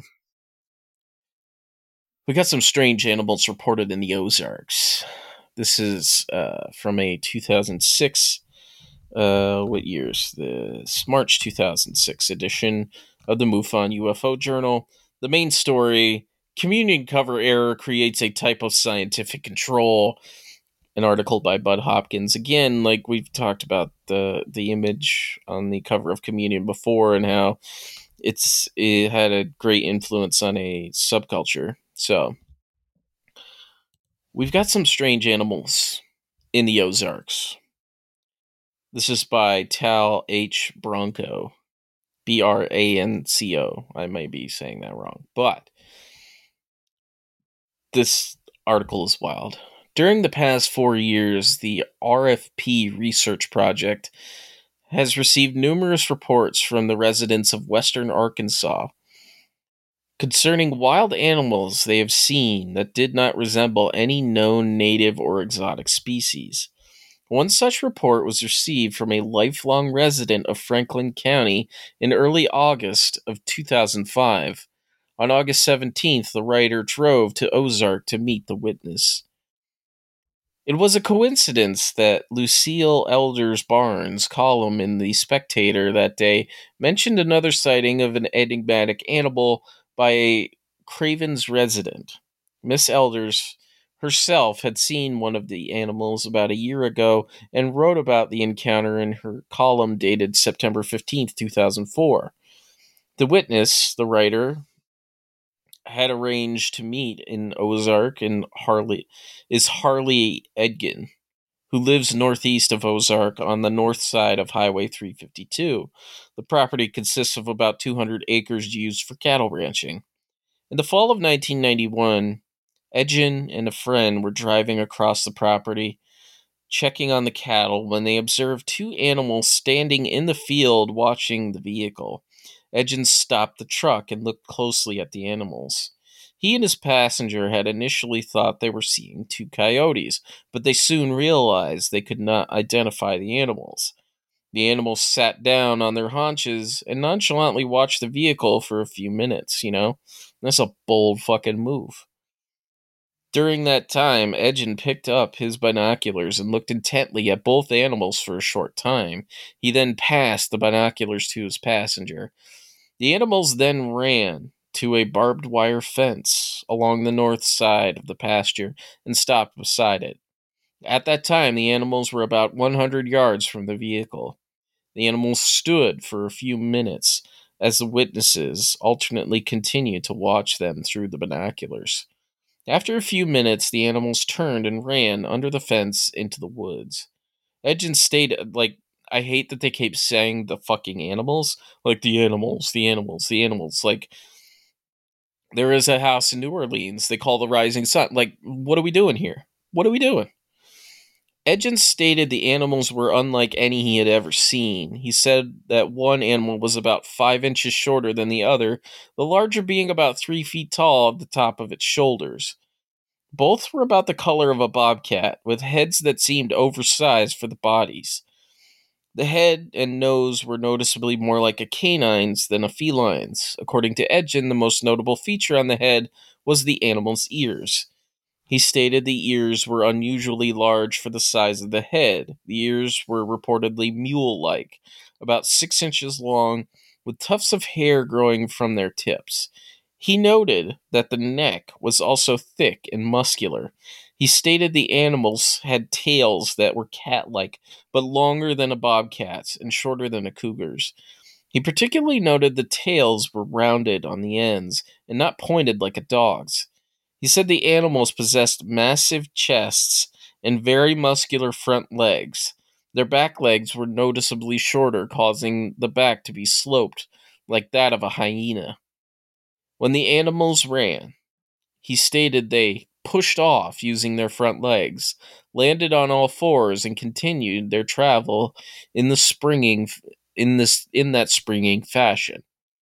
We got some strange animals reported in the Ozarks. This is uh, from a two thousand six, uh, what years? The March two thousand six edition of the MUFON U F O Journal. The main story, communion cover error creates a type of scientific control. An article by Bud Hopkins. Again, like we've talked about the the image on the cover of Communion before and how it's it had a great influence on a subculture. So we've got some strange animals in the Ozarks. This is by Tal H. Branco. B R A N C O. I may be saying that wrong. But this article is wild. During the past four years, the R F P research project has received numerous reports from the residents of western Arkansas concerning wild animals they have seen that did not resemble any known native or exotic species. One such report was received from a lifelong resident of Franklin County in early August of two thousand five. On August seventeenth, the writer drove to Ozark to meet the witness. It was a coincidence that Lucille Elders Barnes' column in The Spectator that day mentioned another sighting of an enigmatic animal by a Cravens resident. Miss Elders herself had seen one of the animals about a year ago and wrote about the encounter in her column dated September fifteenth, two thousand four. The witness, the writer, had arranged to meet in Ozark and Harley is Harley Edgin, who lives northeast of Ozark on the north side of Highway three fifty-two. The property consists of about two hundred acres used for cattle ranching. In the fall of nineteen ninety-one, Edgin and a friend were driving across the property, checking on the cattle, when they observed two animals standing in the field watching the vehicle. Edgin stopped the truck and looked closely at the animals. He and his passenger had initially thought they were seeing two coyotes, but they soon realized they could not identify the animals. The animals sat down on their haunches and nonchalantly watched the vehicle for a few minutes, you know? That's a bold fucking move. During that time, Edgin picked up his binoculars and looked intently at both animals for a short time. He then passed the binoculars to his passenger. The animals then ran to a barbed wire fence along the north side of the pasture and stopped beside it. At that time, the animals were about one hundred yards from the vehicle. The animals stood for a few minutes as the witnesses alternately continued to watch them through the binoculars. After a few minutes, the animals turned and ran under the fence into the woods. Edgin stated, like, I hate that they keep saying the fucking animals. Like, the animals, the animals, the animals. Like, there is a house in New Orleans they call the Rising Sun. Like, what are we doing here? What are we doing? Edgin stated the animals were unlike any he had ever seen. He said that one animal was about five inches shorter than the other, the larger being about three feet tall at the top of its shoulders. Both were about the color of a bobcat, with heads that seemed oversized for the bodies. The head and nose were noticeably more like a canine's than a feline's. According to Edgin, the most notable feature on the head was the animal's ears. He stated the ears were unusually large for the size of the head. The ears were reportedly mule-like, about six inches long, with tufts of hair growing from their tips. He noted that the neck was also thick and muscular. He stated the animals had tails that were cat-like, but longer than a bobcat's and shorter than a cougar's. He particularly noted the tails were rounded on the ends and not pointed like a dog's. He said the animals possessed massive chests and very muscular front legs. Their back legs were noticeably shorter, causing the back to be sloped like that of a hyena. When the animals ran, he stated they pushed off using their front legs, landed on all fours, and continued their travel in the springing in this in that springing fashion.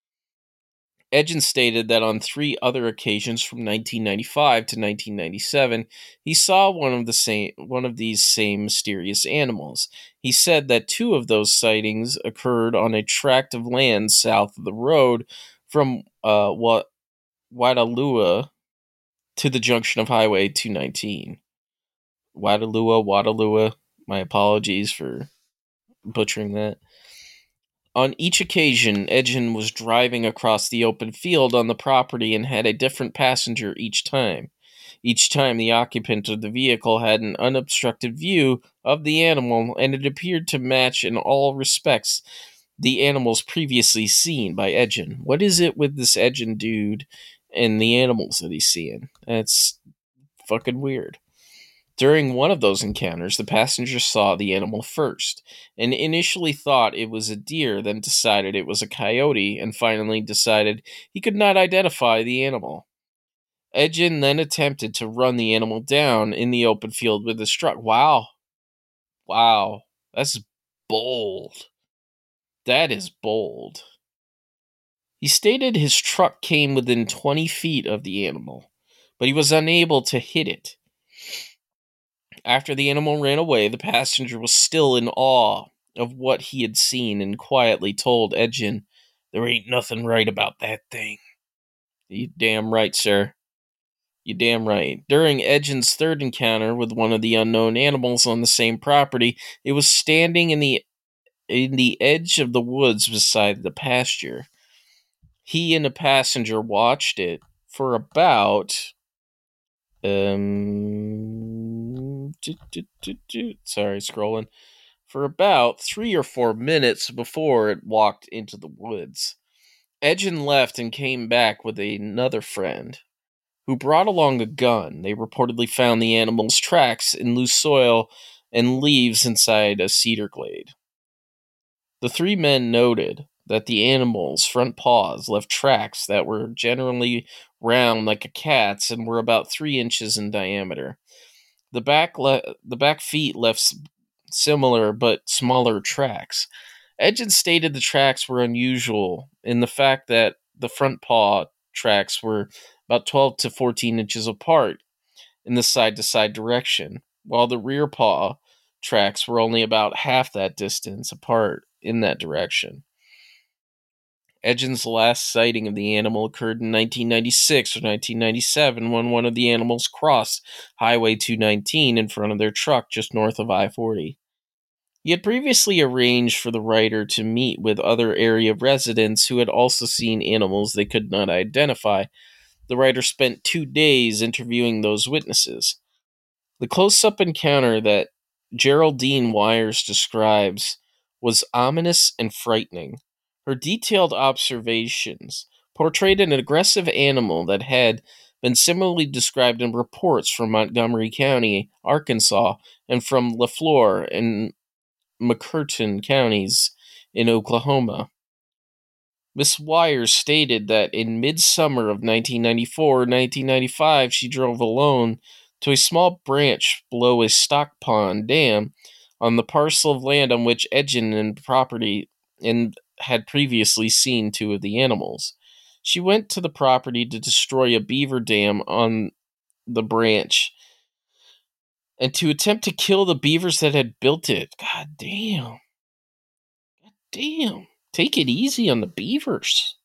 Edgin stated that on three other occasions from nineteen ninety-five to nineteen ninety-seven, he saw one of the same one of these same mysterious animals. He said that two of those sightings occurred on a tract of land south of the road from uh, what Watalua to the junction of Highway two nineteen. Watalua, Watalua. My apologies for butchering that. On each occasion, Edgin was driving across the open field on the property and had a different passenger each time. Each time, the occupant of the vehicle had an unobstructed view of the animal, and it appeared to match in all respects the animals previously seen by Edgin. What is it with this Edgin dude and the animals that he's seeing? That's fucking weird. During one of those encounters, the passenger saw the animal first, and initially thought it was a deer, then decided it was a coyote, and finally decided he could not identify the animal. Edgin then attempted to run the animal down in the open field with his truck. Wow. Wow. That's bold. That is bold. He stated his truck came within twenty feet of the animal, but he was unable to hit it. After the animal ran away, the passenger was still in awe of what he had seen and quietly told Edgin, "There ain't nothing right about that thing." You damn right, sir. You damn right. During Edgin's third encounter with one of the unknown animals on the same property, it was standing in the in the edge of the woods beside the pasture. He and the passenger watched it for about um do, do, do, do, sorry, scrolling. For about three or four minutes before it walked into the woods. Edgin left and came back with another friend, who brought along a gun. They reportedly found the animal's tracks in loose soil and leaves inside a cedar glade. The three men noted that the animal's front paws left tracks that were generally round like a cat's and were about three inches in diameter. The back le- the back feet left similar but smaller tracks. Edgin stated the tracks were unusual in the fact that the front paw tracks were about twelve to fourteen inches apart in the side-to-side direction, while the rear paw tracks were only about half that distance apart in that direction. Edgin's last sighting of the animal occurred in nineteen ninety-six or nineteen ninety-seven when one of the animals crossed Highway two nineteen in front of their truck just north of I forty. He had previously arranged for the writer to meet with other area residents who had also seen animals they could not identify. The writer spent two days interviewing those witnesses. The close-up encounter that Geraldine Wires describes was ominous and frightening. Her detailed observations portrayed an aggressive animal that had been similarly described in reports from Montgomery County, Arkansas, and from LaFleur and McCurtain counties in Oklahoma. Miss Wires stated that in midsummer of nineteen ninety-four or nineteen ninety-five, she drove alone to a small branch below a stock pond dam on the parcel of land on which Edgin and property and had previously seen two of the animals. She went to the property to destroy a beaver dam on the branch and to attempt to kill the beavers that had built it. God damn. God damn. Take it easy on the beavers.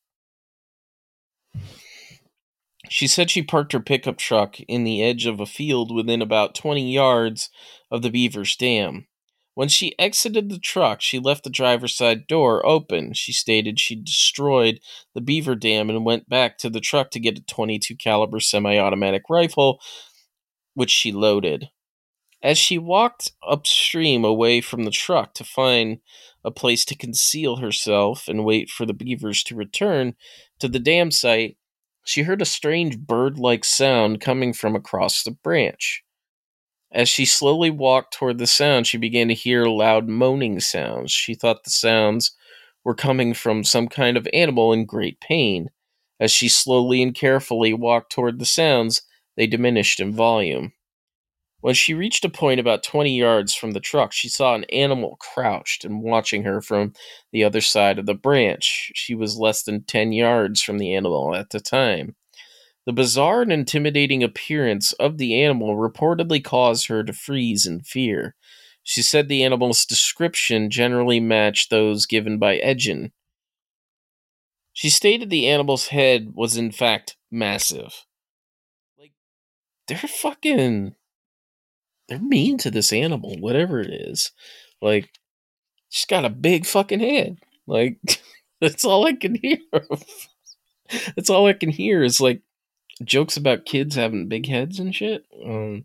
She said she parked her pickup truck in the edge of a field within about twenty yards of the beaver's dam. When she exited the truck, she left the driver's side door open. She stated she destroyed the beaver dam and went back to the truck to get a twenty-two caliber semi-automatic rifle, which she loaded. As she walked upstream away from the truck to find a place to conceal herself and wait for the beavers to return to the dam site, she heard a strange bird-like sound coming from across the branch. As she slowly walked toward the sound, she began to hear loud moaning sounds. She thought the sounds were coming from some kind of animal in great pain. As she slowly and carefully walked toward the sounds, they diminished in volume. When she reached a point about twenty yards from the truck, she saw an animal crouched and watching her from the other side of the branch. She was less than ten yards from the animal at the time. The bizarre and intimidating appearance of the animal reportedly caused her to freeze in fear. She said the animal's description generally matched those given by Edgin. She stated the animal's head was in fact massive. Like, they're fucking... They're mean to this animal, whatever it is. Like, she's got a big fucking head. Like, that's all I can hear. That's all I can hear is, like, jokes about kids having big heads and shit. Um,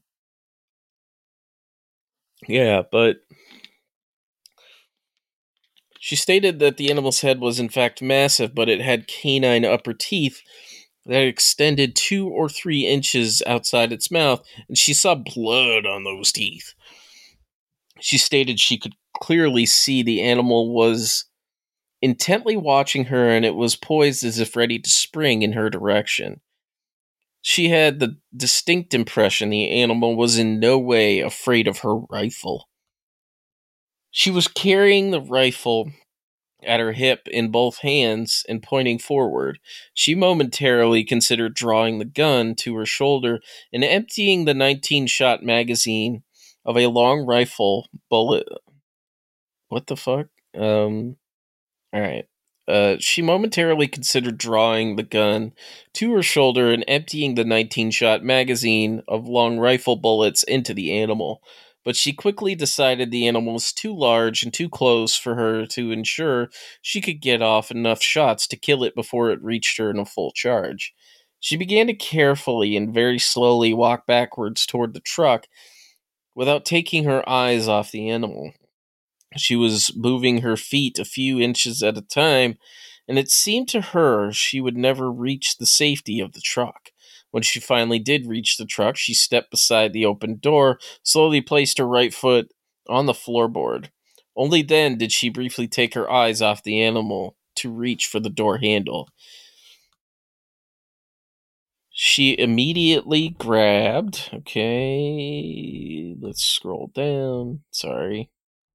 yeah, but she stated that the animal's head was in fact massive, but it had canine upper teeth that extended two or three inches outside its mouth, and she saw blood on those teeth. She stated she could clearly see the animal was intently watching her, and it was poised as if ready to spring in her direction. She had the distinct impression the animal was in no way afraid of her rifle. She was carrying the rifle at her hip in both hands and pointing forward. She momentarily considered drawing the gun to her shoulder and emptying the nineteen-shot magazine of a long rifle bullet. What the fuck? Um, alright. Uh, she momentarily considered drawing the gun to her shoulder and emptying the nineteen-shot magazine of long rifle bullets into the animal. But she quickly decided the animal was too large and too close for her to ensure she could get off enough shots to kill it before it reached her in a full charge. She began to carefully and very slowly walk backwards toward the truck without taking her eyes off the animal. She was moving her feet a few inches at a time, and it seemed to her she would never reach the safety of the truck. When she finally did reach the truck, she stepped beside the open door, slowly placed her right foot on the floorboard. Only then did she briefly take her eyes off the animal to reach for the door handle. She immediately grabbed... Okay, let's scroll down. Sorry.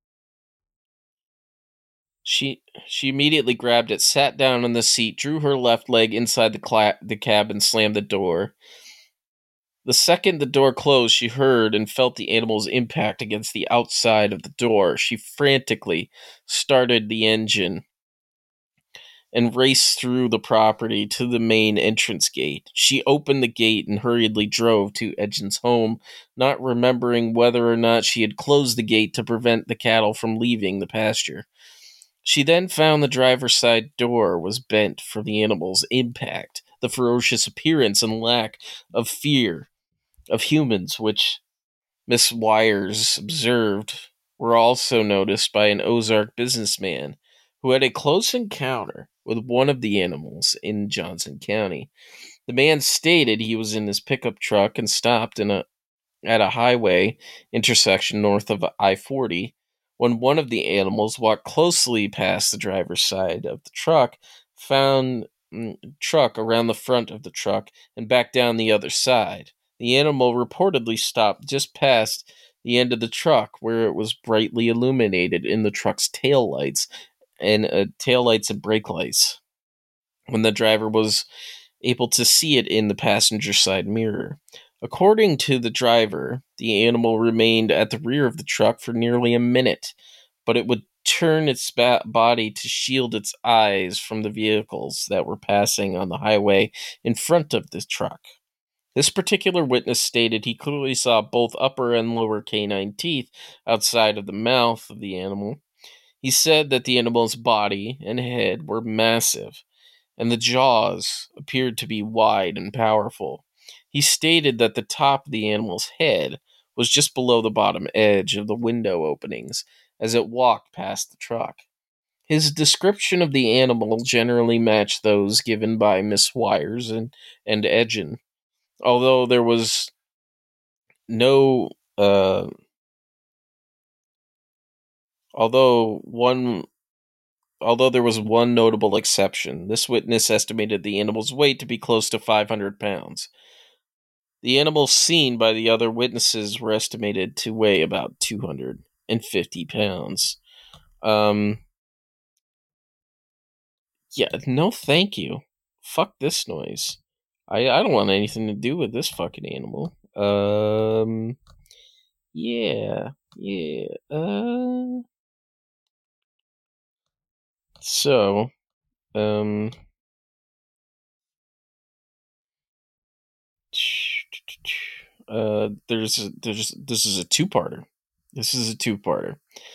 She she immediately grabbed it, sat down on the seat, drew her left leg inside the, cla- the cab, and slammed the door. The second the door closed, she heard and felt the animal's impact against the outside of the door. She frantically started the engine and raced through the property to the main entrance gate. She opened the gate and hurriedly drove to Edgin's home, not remembering whether or not she had closed the gate to prevent the cattle from leaving the pasture. She then found the driver's side door was bent from the animal's impact, the ferocious appearance and lack of fear of humans, which Miss Wires observed, were also noticed by an Ozark businessman who had a close encounter with one of the animals in Johnson County. The man stated he was in his pickup truck and stopped in a at a highway intersection north of I forty when one of the animals walked closely past the driver's side of the truck, found mm, truck around the front of the truck, and back down the other side. The animal reportedly stopped just past the end of the truck, where it was brightly illuminated in the truck's tail lights and uh, tail lights and brake lights, when the driver was able to see it in the passenger side mirror. According to the driver, the animal remained at the rear of the truck for nearly a minute, but it would turn its ba- body to shield its eyes from the vehicles that were passing on the highway in front of the truck. This particular witness stated he clearly saw both upper and lower canine teeth outside of the mouth of the animal. He said that the animal's body and head were massive, and the jaws appeared to be wide and powerful. He stated that the top of the animal's head was just below the bottom edge of the window openings as it walked past the truck. His description of the animal generally matched those given by Miss Wires and, and Edgin, although there was no, uh, although one Although there was one notable exception. This witness estimated the animal's weight to be close to five hundred pounds. The animals seen by the other witnesses were estimated to weigh about two hundred fifty pounds. Um, yeah, no thank you. Fuck this noise. I, I don't want anything to do with this fucking animal. Um, yeah, yeah, uh... So, um... Uh, there's there's this is a two-parter. This is a two-parter.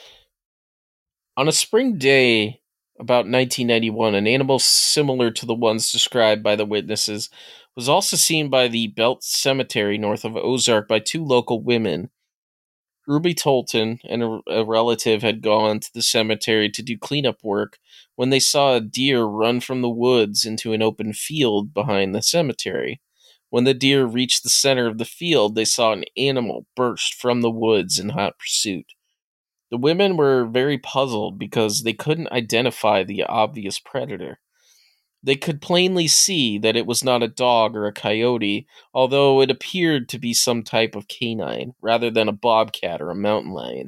On a spring day about nineteen ninety-one, an animal similar to the ones described by the witnesses was also seen by the Belt Cemetery north of Ozark by two local women. Ruby Tolton and a, a relative had gone to the cemetery to do cleanup work when they saw a deer run from the woods into an open field behind the cemetery. When the deer reached the center of the field, they saw an animal burst from the woods in hot pursuit. The women were very puzzled because they couldn't identify the obvious predator. They could plainly see that it was not a dog or a coyote, although it appeared to be some type of canine, rather than a bobcat or a mountain lion.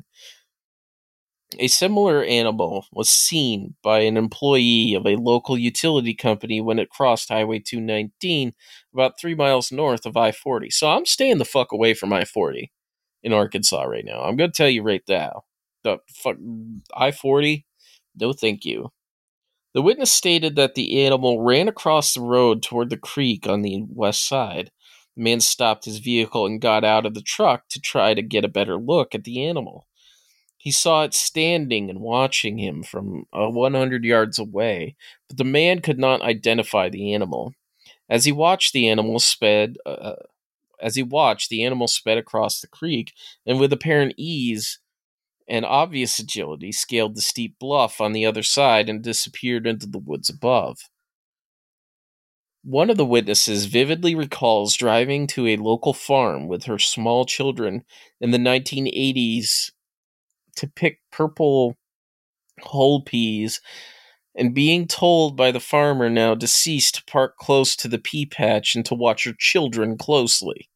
A similar animal was seen by an employee of a local utility company when it crossed Highway two nineteen about three miles north of I forty. So I'm staying the fuck away from I forty in Arkansas right now. I'm going to tell you right now. The fuck I forty? No thank you. The witness stated that the animal ran across the road toward the creek on the west side. The man stopped his vehicle and got out of the truck to try to get a better look at the animal. He saw it standing and watching him from uh, one hundred yards away, but the man could not identify the animal. As he watched the animal sped, uh, as he watched, the animal sped across the creek, and with apparent ease and obvious agility, scaled the steep bluff on the other side and disappeared into the woods above. One of the witnesses vividly recalls driving to a local farm with her small children in the nineteen eighties to pick purple whole peas and being told by the farmer, now deceased, to park close to the pea patch and to watch her children closely.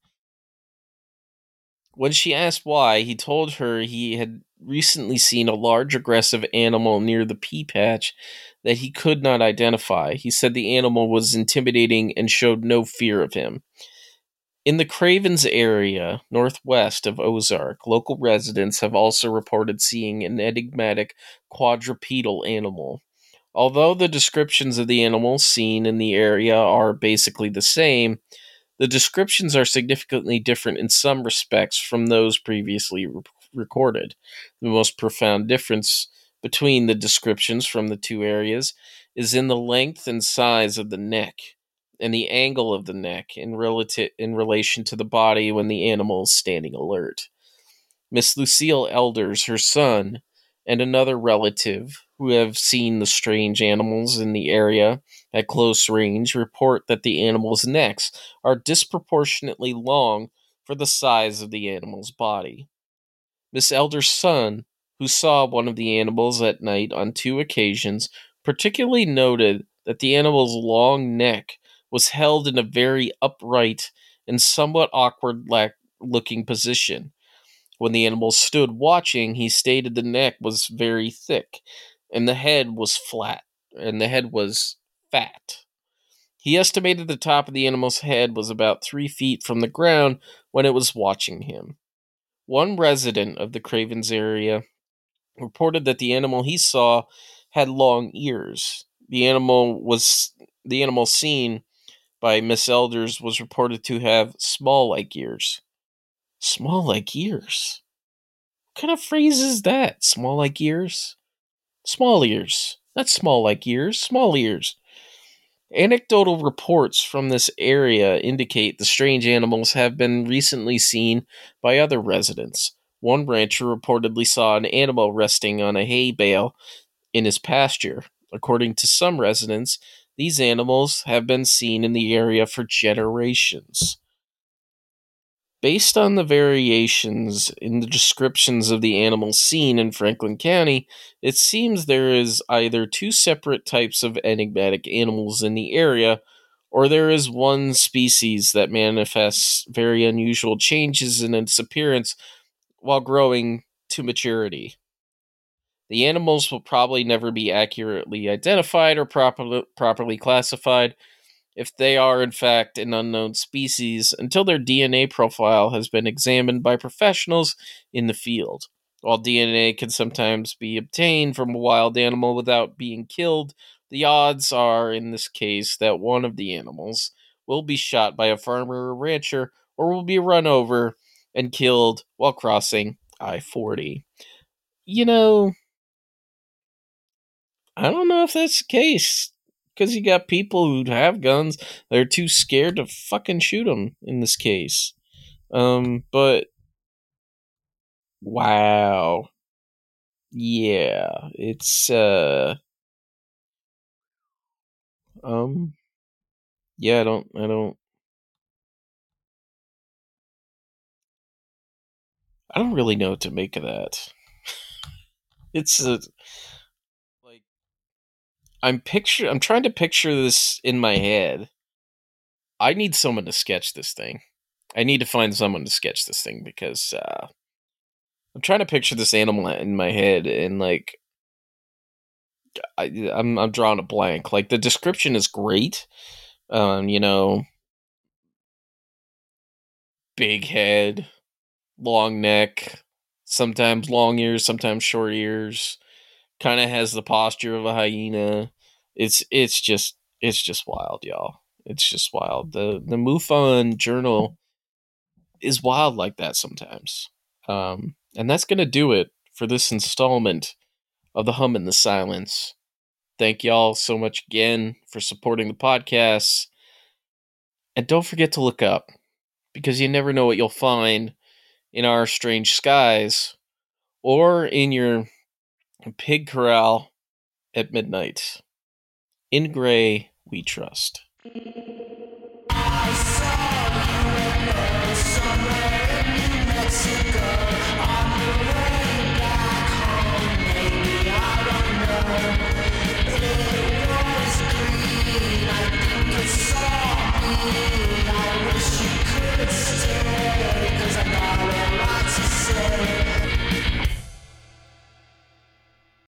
When she asked why, he told her he had recently seen a large aggressive animal near the pea patch that he could not identify. He said the animal was intimidating and showed no fear of him. In the Cravens area, northwest of Ozark, local residents have also reported seeing an enigmatic quadrupedal animal. Although the descriptions of the animals seen in the area are basically the same, the descriptions are significantly different in some respects from those previously re- recorded. The most profound difference between the descriptions from the two areas is in the length and size of the neck and the angle of the neck in, relati- in relation to the body when the animal is standing alert. Miss Lucille Elders, her son, and another relative who have seen the strange animals in the area at close range report that the animals' necks are disproportionately long for the size of the animal's body. Miss Elder's son, who saw one of the animals at night on two occasions, particularly noted that the animal's long neck was held in a very upright and somewhat awkward looking position. When the animal stood watching, he stated the neck was very thick and the head was flat, and the head was fat. He estimated the top of the animal's head was about three feet from the ground when it was watching him. One resident of the Cravens area reported that the animal he saw had long ears. The animal was the animal seen by Miss Elders was reported to have small like ears. Small like ears? What kind of phrase is that? Small like ears? Small ears. Not small like ears, small ears. Anecdotal reports from this area indicate the strange animals have been recently seen by other residents. One rancher reportedly saw an animal resting on a hay bale in his pasture. According to some residents, these animals have been seen in the area for generations. Based on the variations in the descriptions of the animals seen in Franklin County, it seems there is either two separate types of enigmatic animals in the area, or there is one species that manifests very unusual changes in its appearance while growing to maturity. The animals will probably never be accurately identified or proper, properly classified, if they are in fact an unknown species, until their D N A profile has been examined by professionals in the field. While D N A can sometimes be obtained from a wild animal without being killed, the odds are, in this case, that one of the animals will be shot by a farmer or rancher, or will be run over and killed while crossing I forty. You know, I don't know if that's the case. Because you got people who have guns that are too scared to fucking shoot them in this case. Um, but wow, yeah, it's uh, um, yeah, I don't, I don't, I don't really know what to make of that. It's uh, like I'm picture, I'm trying to picture this in my head. I need someone to sketch this thing. I need to find someone to sketch this thing because uh, I'm trying to picture this animal in my head, and like I, I'm I'm drawing a blank. Like the description is great. Um, you know, big head, long neck, sometimes long ears, sometimes short ears. Kind of has the posture of a hyena. It's it's just it's just wild, y'all. It's just wild. The the MUFON journal is wild like that sometimes. Um, and that's gonna do it for this installment of the Hum in the Silence. Thank y'all so much again for supporting the podcast. And don't forget to look up, because you never know what you'll find in our strange skies or in your pig corral at midnight. In gray, we trust. I saw you somewhere in New Mexico. It was green, I think it saw me.